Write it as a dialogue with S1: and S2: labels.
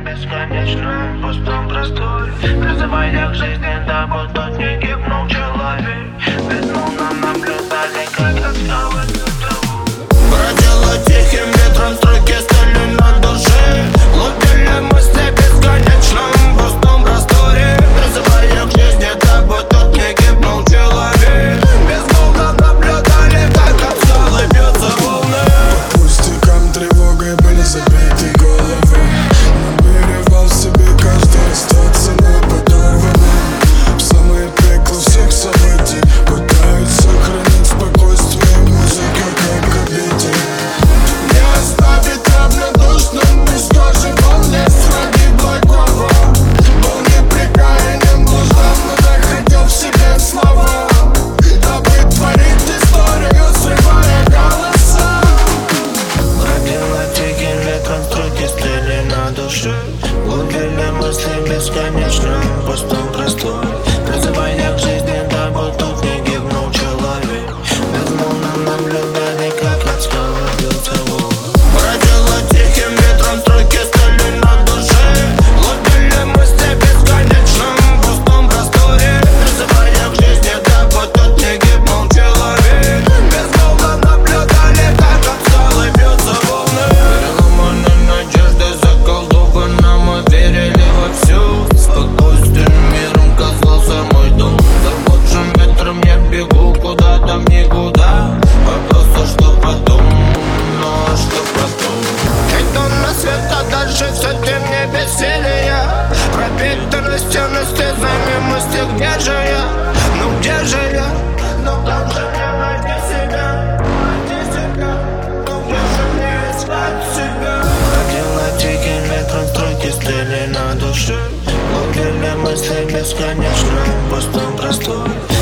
S1: бесконечном пустом просторе, призывая к жизни, дабы тот не гибнул человек. Ведь мы наблюдали, как от скалы траву бродила тихим ветром, струйки стали на душе. Лупили мысли в бесконечном пустом просторе, призывая к жизни, дабы тот не гибнул человек. Безмолвно наблюдали, как от скалы бьются волны.
S2: По пустякам тревогой были забиты головы. Намеревал себе каждый остаться наподованным. В самое пекло всех событий пытаются сохранить спокойствие музыка, как обитель. Не оставить равнодушным бесхожим волне среди благого. Был неприкаянен, блаженно находил в себе слова, дабы творить историю, срывая голоса.
S1: Бродила тихим ветром, струйки стыли на душе. Лупили мысли в бесконечном пустом просторе, призывая к жизни, дабы тут не гибнул человек. Безмолвно наблюдали, как от скалы бьются волны. Бродила тихим ветром, струйки стыли на душе. Лупили мысли в бесконечном пустом просторе, призывая к жизни, дабы тут не гибнул человек. Безмолвно наблюдали, как от скалы бьются волны. Переломаны надежды, заколдованы, мы верили во все. Спокойствием миром казался мой дом. За лучшим ветром я бегу куда-то в никуда. Вопрос, а что потом? Ну а что потом? Иду на свет, а дальше все тем не бессилие. Пропитаны стены слезами мысли, где же я? Ну где же я? Ну как же мне найти себя? Найти себя? Ну где же мне искать себя? Бродила тихим ветром, струйки стыли на душе. Ловили мысли в бесконечном пустом просторе,